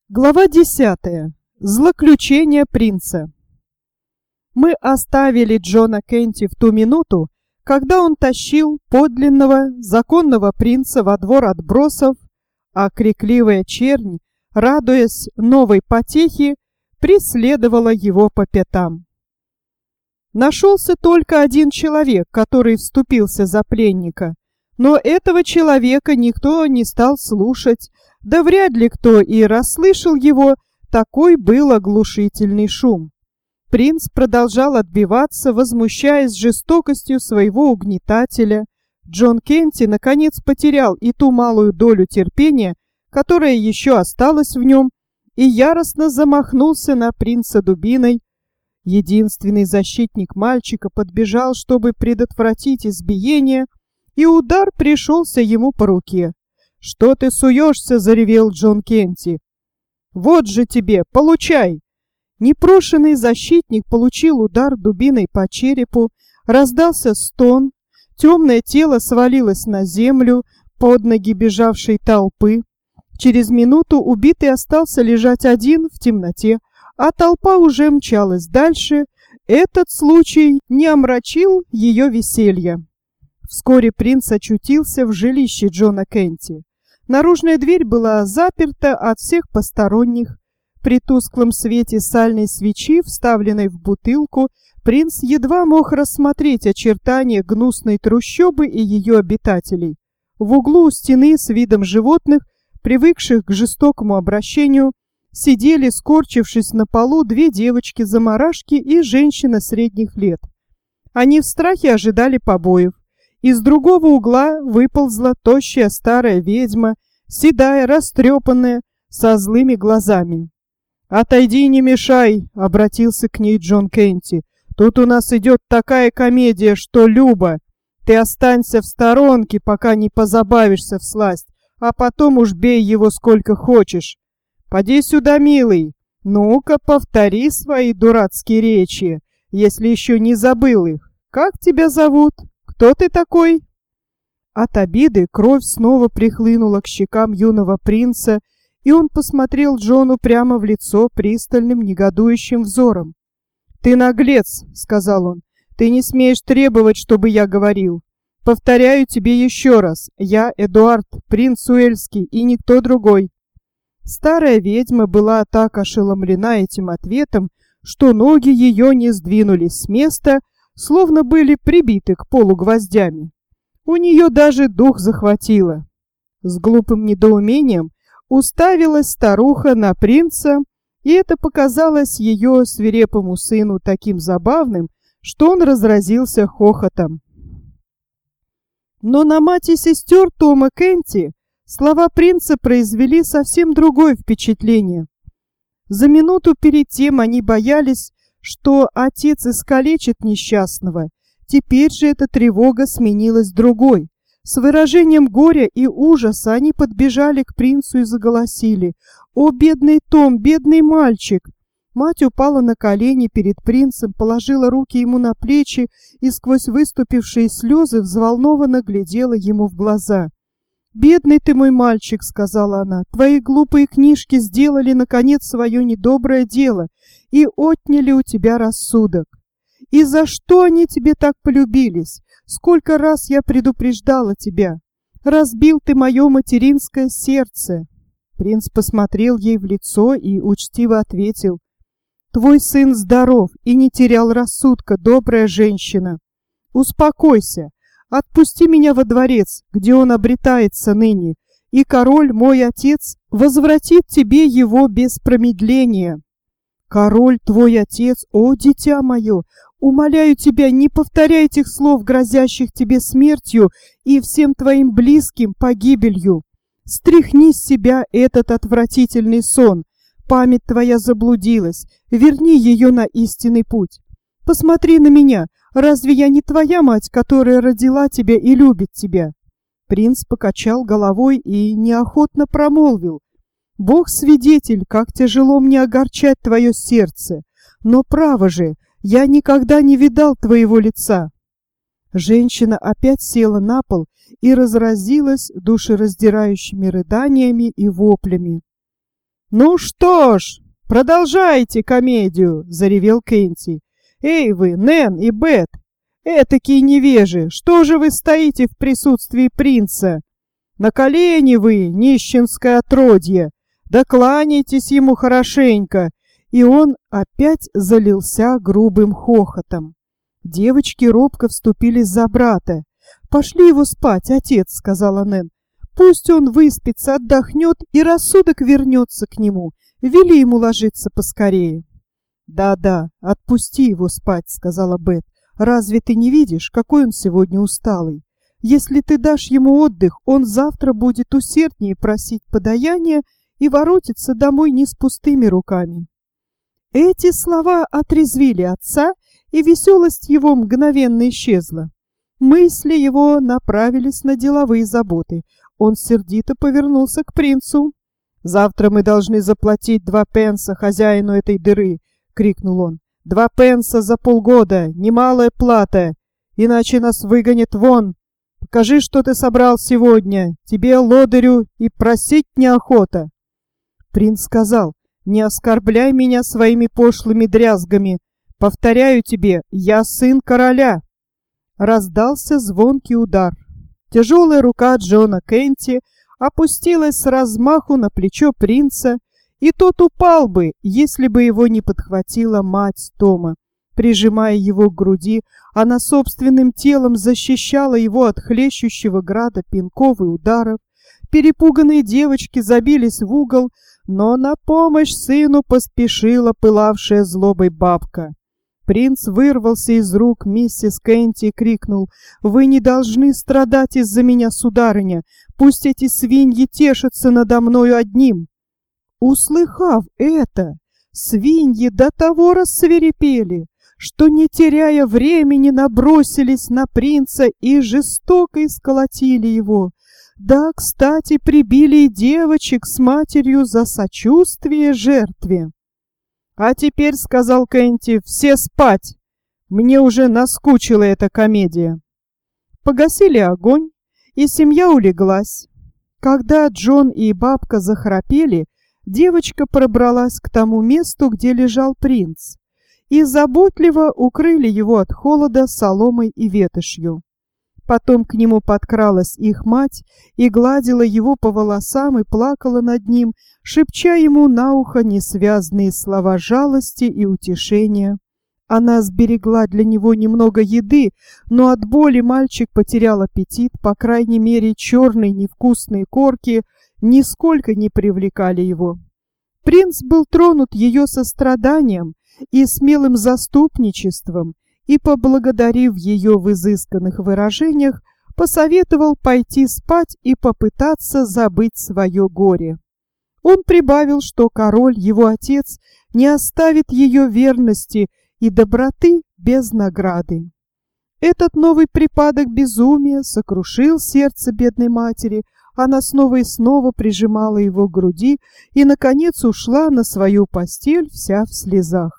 Глава 10. Злоключения принца. Мы оставили Джона Кенти в ту минуту, когда он тащил подлинного законного принца во двор отбросов, а крикливая чернь, радуясь новой потехе, преследовала его по пятам. Нашелся только один человек, который вступился за пленника, но этого человека никто не стал слушать, да вряд ли кто и расслышал его, такой был оглушительный шум. Принц продолжал отбиваться, возмущаясь жестокостью своего угнетателя. Джон Кенти наконец потерял и ту малую долю терпения, которая еще осталась в нем, и яростно замахнулся на принца дубиной. Единственный защитник мальчика подбежал, чтобы предотвратить избиение, и удар пришелся ему по руке. «Что ты суешься?» — заревел Джон Кенти. «Вот же тебе, получай!» Непрошенный защитник получил удар дубиной по черепу, раздался стон, темное тело свалилось на землю под ноги бежавшей толпы. Через минуту убитый остался лежать один в темноте, а толпа уже мчалась дальше. Этот случай не омрачил ее веселье. Вскоре принц очутился в жилище Джона Кенти. Наружная дверь была заперта от всех посторонних. При тусклом свете сальной свечи, вставленной в бутылку, принц едва мог рассмотреть очертания гнусной трущобы и ее обитателей. В углу у стены с видом животных, привыкших к жестокому обращению, сидели, скорчившись на полу, две девочки-замарашки и женщина средних лет. Они в страхе ожидали побоев. Из другого угла выползла тощая старая ведьма, седая, растрепанная, со злыми глазами. «Отойди, не мешай!» — обратился к ней Джон Кенти. «Тут у нас идет такая комедия, что Люба. Ты останься в сторонке, пока не позабавишься всласть, а потом уж бей его сколько хочешь. Поди сюда, милый. Ну-ка, повтори свои дурацкие речи, если еще не забыл их. Как тебя зовут? Кто ты такой?» От обиды кровь снова прихлынула к щекам юного принца, и он посмотрел Джону прямо в лицо пристальным негодующим взором. «Ты наглец», — сказал он, — «ты не смеешь требовать, чтобы я говорил. Повторяю тебе еще раз, я Эдуард, принц Уэльский, и никто другой». Старая ведьма была так ошеломлена этим ответом, что ноги ее не сдвинулись с места, словно были прибиты к полу гвоздями. У нее даже дух захватило. С глупым недоумением уставилась старуха на принца, и это показалось ее свирепому сыну таким забавным, что он разразился хохотом. Но на мать и сестер Тома Кенти слова принца произвели совсем другое впечатление. За минуту перед тем они боялись, что отец искалечит несчастного. Теперь же эта тревога сменилась другой. С выражением горя и ужаса они подбежали к принцу и заголосили: «О, бедный Том, бедный мальчик!» Мать упала на колени перед принцем, положила руки ему на плечи и сквозь выступившие слезы взволнованно глядела ему в глаза. «Бедный ты мой мальчик», — сказала она, — «твои глупые книжки сделали, наконец, свое недоброе дело и отняли у тебя рассудок. И за что они тебе так полюбились? Сколько раз я предупреждала тебя! Разбил ты мое материнское сердце!» Принц посмотрел ей в лицо и учтиво ответил: «Твой сын здоров и не терял рассудка, добрая женщина. Успокойся, отпусти меня во дворец, где он обретается ныне, и король, мой отец, возвратит тебе его без промедления». «Король твой отец, о, дитя мое! Умоляю тебя, не повторяй этих слов, грозящих тебе смертью и всем твоим близким погибелью. Стряхни с себя этот отвратительный сон. Память твоя заблудилась, верни ее на истинный путь. Посмотри на меня, разве я не твоя мать, которая родила тебя и любит тебя?» Принц покачал головой и неохотно промолвил: «Бог свидетель, как тяжело мне огорчать твое сердце, но право же, я никогда не видал твоего лица». Женщина опять села на пол и разразилась душераздирающими рыданиями и воплями. «Ну что ж, продолжайте комедию!» — заревел Кенти. «Эй вы, Нэн и Бет! Этакие невежи! Что же вы стоите в присутствии принца? На колени вы, нищенское отродье! Да кланяйтесь ему хорошенько!» И он опять залился грубым хохотом. Девочки робко вступились за брата. «Пошли его спать, отец», — сказала Нэн. «Пусть он выспится, отдохнет, и рассудок вернется к нему. Вели ему ложиться поскорее». «Да-да, отпусти его спать», — сказала Бет. «Разве ты не видишь, какой он сегодня усталый? Если ты дашь ему отдых, он завтра будет усерднее просить подаяния и воротится домой не с пустыми руками». Эти слова отрезвили отца, и веселость его мгновенно исчезла. Мысли его направились на деловые заботы. Он сердито повернулся к принцу. «Завтра мы должны заплатить 2 пенса хозяину этой дыры!» — крикнул он. 2 пенса за полгода! Немалая плата! Иначе нас выгонят вон! Покажи, что ты собрал сегодня! Тебе, лодырю, и просить неохота!» Принц сказал: «Не оскорбляй меня своими пошлыми дрязгами! Повторяю тебе, я сын короля!» Раздался звонкий удар. Тяжелая рука Джона Кенти опустилась с размаху на плечо принца, и тот упал бы, если бы его не подхватила мать Тома. Прижимая его к груди, она собственным телом защищала его от хлещущего града пинков и ударов. Перепуганные девочки забились в угол, но на помощь сыну поспешила пылавшая злобой бабка. Принц вырвался из рук миссис Кенти и крикнул: «Вы не должны страдать из-за меня, сударыня! Пусть эти свиньи тешатся надо мною одним!» Услыхав это, свиньи до того рассвирепели, что, не теряя времени, набросились на принца и жестоко исколотили его. Да, кстати, прибили и девочек с матерью за сочувствие жертве. «А теперь, — сказал Кенти, — все спать! Мне уже наскучила эта комедия!» Погасили огонь, и семья улеглась. Когда Джон и бабка захрапели, девочка пробралась к тому месту, где лежал принц, и заботливо укрыли его от холода соломой и ветошью. Потом к нему подкралась их мать и гладила его по волосам и плакала над ним, шепча ему на ухо несвязные слова жалости и утешения. Она сберегла для него немного еды, но от боли мальчик потерял аппетит, по крайней мере, черные невкусные корки нисколько не привлекали его. Принц был тронут ее состраданием и смелым заступничеством, и, поблагодарив ее в изысканных выражениях, посоветовал пойти спать и попытаться забыть свое горе. Он прибавил, что король, его отец, не оставит ее верности и доброты без награды. Этот новый припадок безумия сокрушил сердце бедной матери. Она снова и снова прижимала его к груди и, наконец, ушла на свою постель вся в слезах.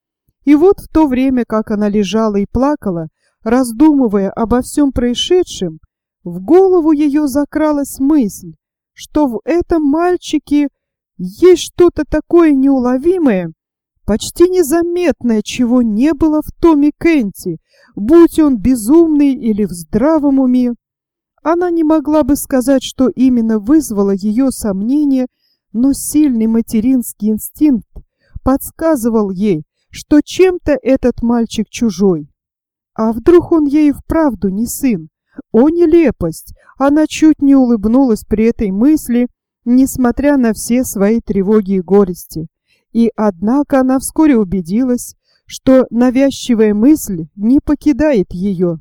И вот в то время, как она лежала и плакала, раздумывая обо всем происшедшем, в голову ее закралась мысль, что в этом мальчике есть что-то такое неуловимое, почти незаметное, чего не было в Томе Кенти, будь он безумный или в здравом уме. Она не могла бы сказать, что именно вызвало ее сомнение, но сильный материнский инстинкт подсказывал ей, что чем-то этот мальчик чужой. А вдруг он ей вправду не сын? О, нелепость! Она чуть не улыбнулась при этой мысли, несмотря на все свои тревоги и горести. И однако она вскоре убедилась, что навязчивая мысль не покидает ее.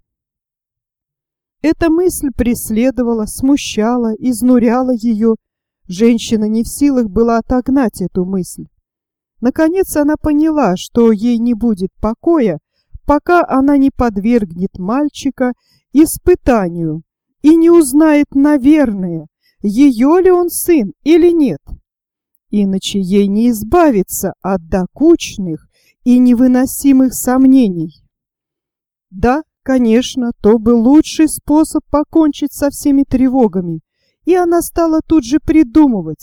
Эта мысль преследовала, смущала, изнуряла ее. Женщина не в силах была отогнать эту мысль. Наконец она поняла, что ей не будет покоя, пока она не подвергнет мальчика испытанию и не узнает, наверное, ее ли он сын или нет. Иначе ей не избавиться от докучных и невыносимых сомнений. Да, конечно, то был лучший способ покончить со всеми тревогами, и она стала тут же придумывать,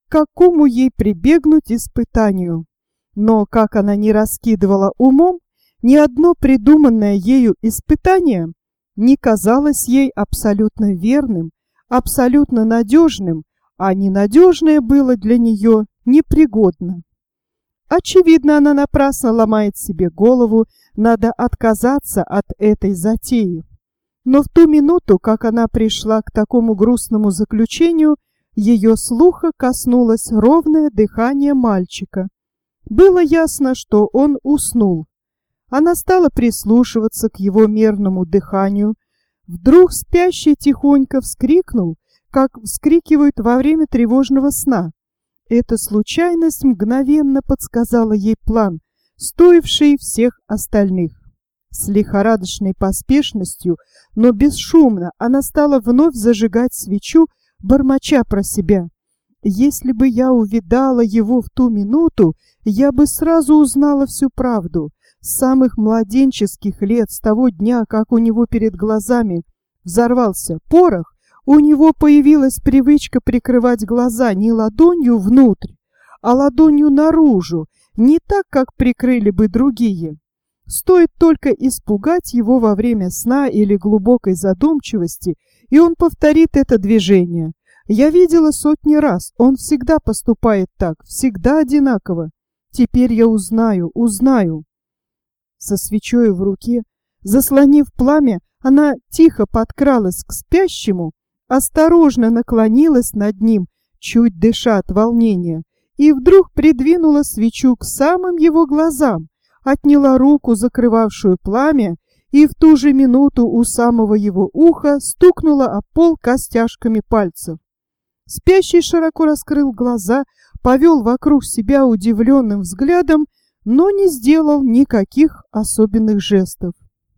какому ей прибегнуть испытанию. Но как она ни раскидывала умом, ни одно придуманное ею испытание не казалось ей абсолютно верным, абсолютно надежным, а ненадежное было для нее непригодно. Очевидно, она напрасно ломает себе голову, надо отказаться от этой затеи. Но в ту минуту, как она пришла к такому грустному заключению, ее слуха коснулось ровное дыхание мальчика. Было ясно, что он уснул. Она стала прислушиваться к его мерному дыханию. Вдруг спящий тихонько вскрикнул, как вскрикивают во время тревожного сна. Эта случайность мгновенно подсказала ей план, стоивший всех остальных. С лихорадочной поспешностью, но бесшумно, она стала вновь зажигать свечу, бормоча про себя. «Если бы я увидала его в ту минуту, я бы сразу узнала всю правду. С самых младенческих лет, с того дня, как у него перед глазами взорвался порох, у него появилась привычка прикрывать глаза не ладонью внутрь, а ладонью наружу, не так, как прикрыли бы другие. Стоит только испугать его во время сна или глубокой задумчивости, и он повторит это движение. Я видела сотни раз, он всегда поступает так, всегда одинаково. Теперь я узнаю. Со свечой в руке, заслонив пламя, она тихо подкралась к спящему, осторожно наклонилась над ним, чуть дыша от волнения, и вдруг придвинула свечу к самым его глазам, отняла руку, закрывавшую пламя, и в ту же минуту у самого его уха стукнула о пол костяшками пальцев. Спящий широко раскрыл глаза, повел вокруг себя удивленным взглядом, но не сделал никаких особенных жестов.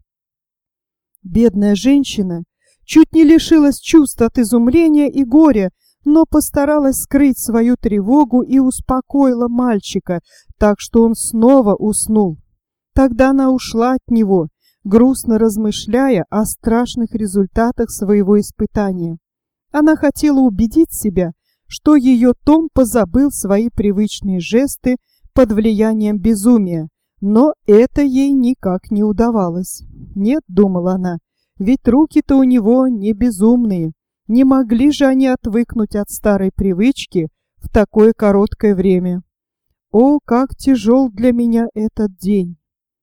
Бедная женщина чуть не лишилась чувств от изумления и горя, но постаралась скрыть свою тревогу и успокоила мальчика, так что он снова уснул. Тогда она ушла от него, грустно размышляя о страшных результатах своего испытания. Она хотела убедить себя, что ее Том позабыл свои привычные жесты под влиянием безумия, но это ей никак не удавалось. «Нет», — думала она, — «ведь руки-то у него не безумные. Не могли же они отвыкнуть от старой привычки в такое короткое время. О, как тяжел для меня этот день!»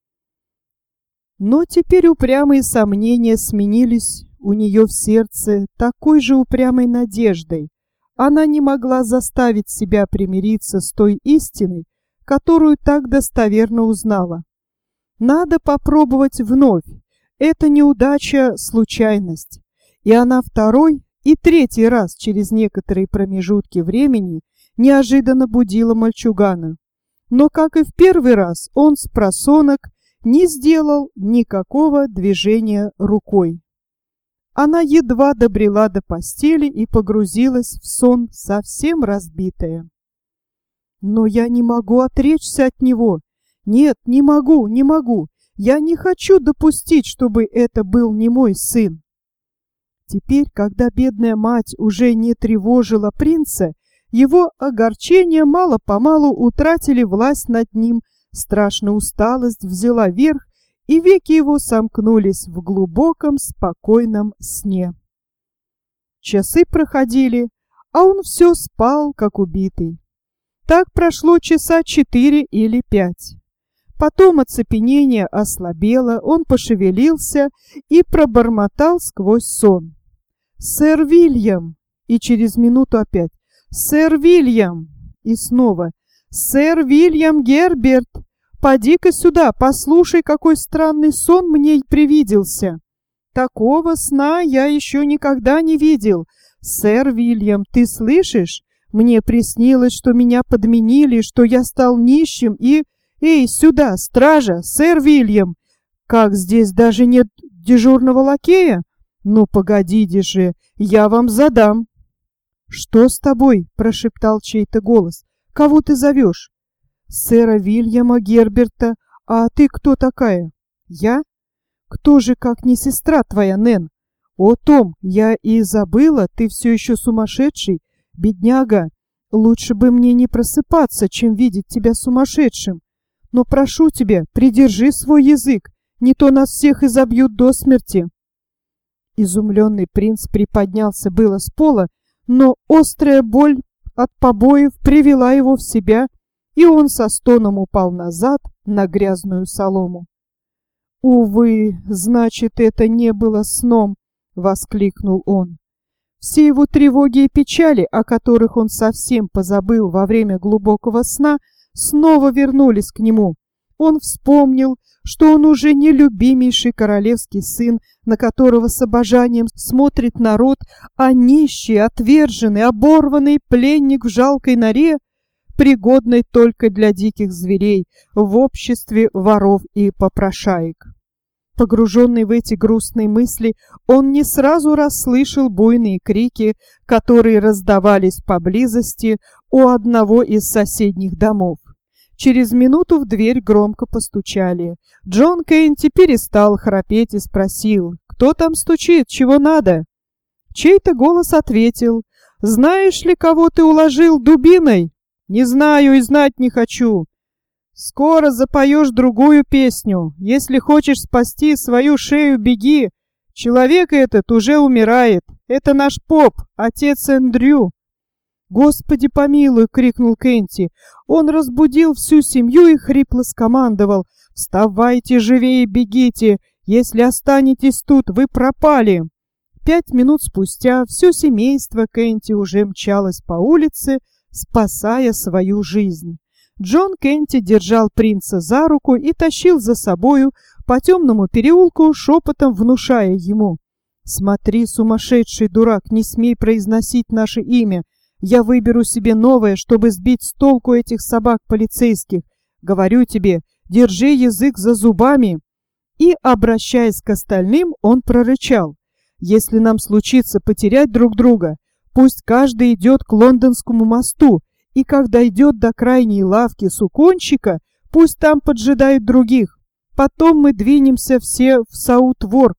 Но теперь упрямые сомнения сменились у нее в сердце такой же упрямой надеждой. Она не могла заставить себя примириться с той истиной, которую так достоверно узнала. Надо попробовать вновь. Это неудача — случайность. И она второй и третий раз через некоторые промежутки времени неожиданно будила мальчугана. Но, как и в первый раз, он спросонок не сделал никакого движения рукой. Она едва добрела до постели и погрузилась в сон, совсем разбитая. «Но я не могу отречься от него. Нет, не могу. Я не хочу допустить, чтобы это был не мой сын». Теперь, когда бедная мать уже не тревожила принца, его огорчения мало-помалу утратили власть над ним, страшная усталость взяла верх, и веки его сомкнулись в глубоком, спокойном сне. Часы проходили, а он все спал, как убитый. Так прошло часа 4 или 5. Потом оцепенение ослабело, он пошевелился и пробормотал сквозь сон: «Сэр Вильям!» И через минуту опять: «Сэр Вильям!» И снова: «Сэр Вильям Герберт! Поди-ка сюда, послушай, какой странный сон мне привиделся. Такого сна я еще никогда не видел. Сэр Вильям, ты слышишь? Мне приснилось, что меня подменили, что я стал нищим и... Эй, сюда, стража, сэр Вильям! Как, здесь даже нет дежурного лакея? Ну, погодите же, я вам задам». «Что с тобой?» — прошептал чей-то голос. «Кого ты зовешь?» «Сэра Вильяма Герберта. А ты кто такая?» «Я? Кто же, как не сестра твоя, Нэн? О, Том, я и забыла, ты все еще сумасшедший. Бедняга, Лучше бы мне не просыпаться, чем видеть тебя сумасшедшим. Но прошу тебя, придержи свой язык, не то нас всех изобьют до смерти». Изумленный принц приподнялся было с пола, но острая боль от побоев привела его в себя, и он со стоном упал назад на грязную солому. «Увы, значит, это не было сном!» — воскликнул он. Все его тревоги и печали, о которых он совсем позабыл во время глубокого сна, снова вернулись к нему. Он вспомнил, что он уже не любимейший королевский сын, на которого с обожанием смотрит народ, а нищий, отверженный, оборванный пленник в жалкой норе, пригодной только для диких зверей, в обществе воров и попрошаек. Погруженный в эти грустные мысли, он не сразу расслышал буйные крики, которые раздавались поблизости у одного из соседних домов. Через минуту в дверь громко постучали. Джон Кенти перестал храпеть и спросил: «Кто там стучит? Чего надо?» Чей-то голос ответил: «Знаешь ли, кого ты уложил дубиной?» «Не знаю и знать не хочу». «Скоро запоешь другую песню. Если хочешь спасти свою шею, беги. Человек этот уже умирает. Это наш поп, отец Эндрю». «Господи помилуй!» — крикнул Кенти. Он разбудил всю семью и хрипло скомандовал: «Вставайте живее, бегите! Если останетесь тут, вы пропали!» 5 минут спустя все семейство Кенти уже мчалось по улице, спасая свою жизнь. Джон Кенти держал принца за руку и тащил за собою по темному переулку, шепотом внушая ему: «Смотри, сумасшедший дурак, не смей произносить наше имя. Я выберу себе новое, чтобы сбить с толку этих собак полицейских. Говорю тебе, держи язык за зубами». И, обращаясь к остальным, он прорычал: «Если нам случится потерять друг друга, пусть каждый идет к Лондонскому мосту, и когда идет до крайней лавки сукончика, пусть там поджидают других. Потом мы двинемся все в Саутворк».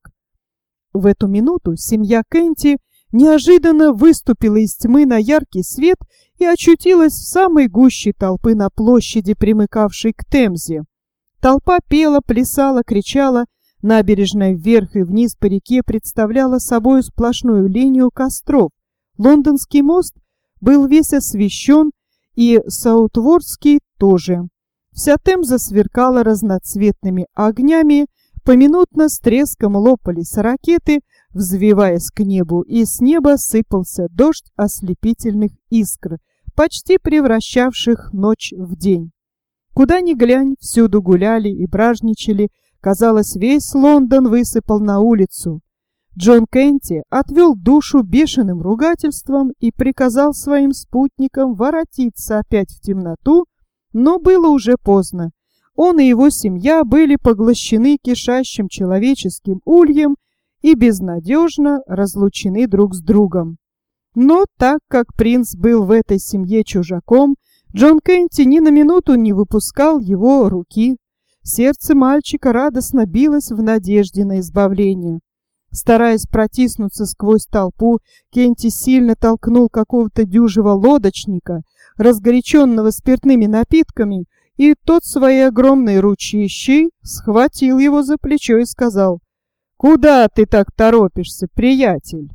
В эту минуту семья Кенти неожиданно выступила из тьмы на яркий свет и очутилась в самой гуще толпы на площади, примыкавшей к Темзе. Толпа пела, плясала, кричала. Набережная вверх и вниз по реке представляла собой сплошную линию костров. Лондонский мост был весь освещен, и Саутворкский тоже. Вся Темза сверкала разноцветными огнями, поминутно с треском лопались ракеты, взвиваясь к небу, и с неба сыпался дождь ослепительных искр, почти превращавших ночь в день. Куда ни глянь, всюду гуляли и бражничали. Казалось, весь Лондон высыпал на улицу. Джон Кенти отвел душу бешеным ругательством и приказал своим спутникам воротиться опять в темноту, но было уже поздно. Он и его семья были поглощены кишащим человеческим ульем и безнадежно разлучены друг с другом. Но так как принц был в этой семье чужаком, Джон Кенти ни на минуту не выпускал его руки. Сердце мальчика радостно билось в надежде на избавление. Стараясь протиснуться сквозь толпу, Кенти сильно толкнул какого-то дюжего лодочника, разгоряченного спиртными напитками, и тот своей огромной ручищей схватил его за плечо и сказал: «Куда ты так торопишься, приятель?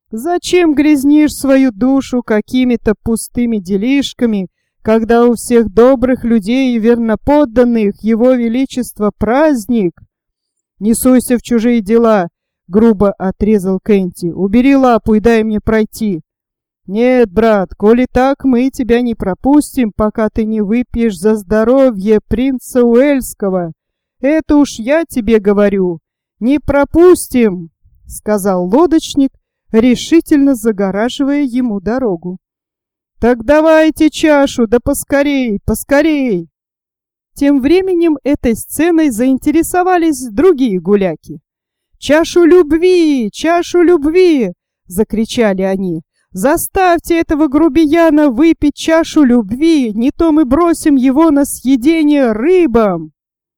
Зачем грязнишь свою душу какими-то пустыми делишками, когда у всех добрых людей и верноподданных Его Величества праздник?» «Не суйся в чужие дела», — грубо отрезал Кенти. «Убери лапу и дай мне пройти». «Нет, брат, коли так, мы тебя не пропустим, пока ты не выпьешь за здоровье принца Уэльского. Это уж я тебе говорю. Не пропустим», — сказал лодочник, решительно загораживая ему дорогу. «Так давайте чашу, да поскорей, поскорей!» Тем временем этой сценой заинтересовались другие гуляки. «Чашу любви! Чашу любви!» — закричали они. «Заставьте этого грубияна выпить чашу любви, не то мы бросим его на съедение рыбам!»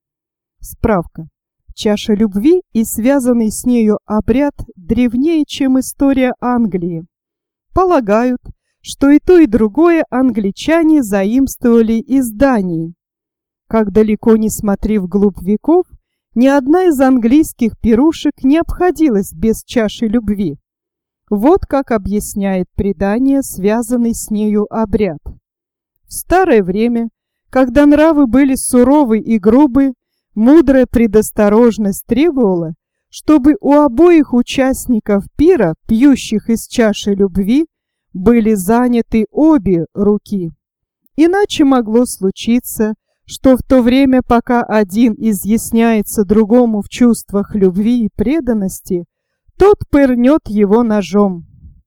Справка. Чаша любви и связанный с нею обряд древнее, чем история Англии. Полагают, что и то, и другое англичане заимствовали из Дании. Как далеко ни смотри вглубь веков, ни одна из английских пирушек не обходилась без чаши любви. Вот как объясняет предание, связанный с нею обряд. В старое время, когда нравы были суровы и грубы, мудрая предосторожность требовала, чтобы у обоих участников пира, пьющих из чаши любви, были заняты обе руки. Иначе могло случиться, что в то время, пока один изъясняется другому в чувствах любви и преданности, тот пырнет его ножом.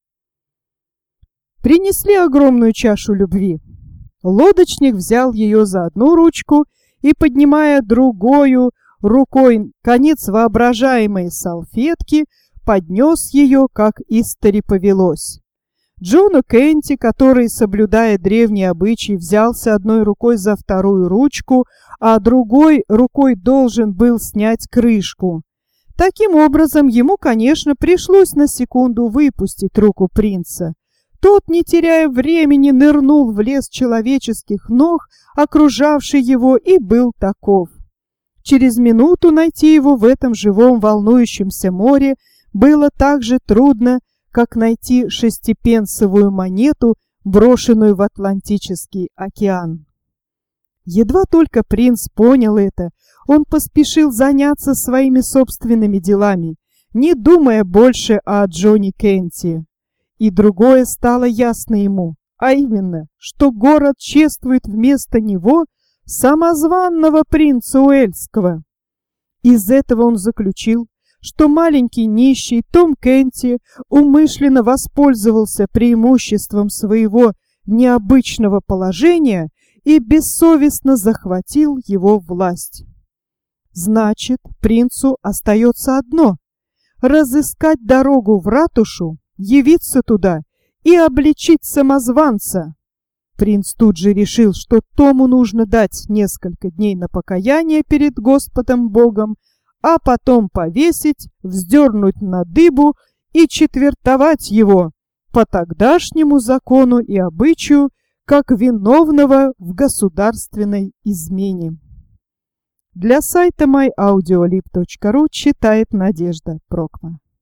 Принесли огромную чашу любви. Лодочник взял ее за одну ручку и, поднимая другою рукой конец воображаемой салфетки, поднес ее, как истори повелось. Джону Кенти, который, соблюдая древний обычай, взялся одной рукой за вторую ручку, а другой рукой должен был снять крышку. Таким образом, ему, конечно, пришлось на секунду выпустить руку принца. Тот, не теряя времени, нырнул в лес человеческих ног, окружавший его, и был таков. Через минуту найти его в этом живом волнующемся море было так же трудно, как найти шестипенсовую монету, брошенную в Атлантический океан. Едва только принц понял это, он поспешил заняться своими собственными делами, не думая больше о Джоне Кенти. И другое стало ясно ему, а именно, что город чествует вместо него самозванного принца Уэльского. Из этого он заключил, что маленький нищий Том Кенти умышленно воспользовался преимуществом своего необычного положения и бессовестно захватил его власть. Значит, принцу остается одно — разыскать дорогу в ратушу, явиться туда и обличить самозванца. Принц тут же решил, что Тому нужно дать несколько дней на покаяние перед Господом Богом, а потом повесить, вздернуть на дыбу и четвертовать его по тогдашнему закону и обычаю, как виновного в государственной измене. Для сайта myaudiolib.ru читает Надежда Прокма.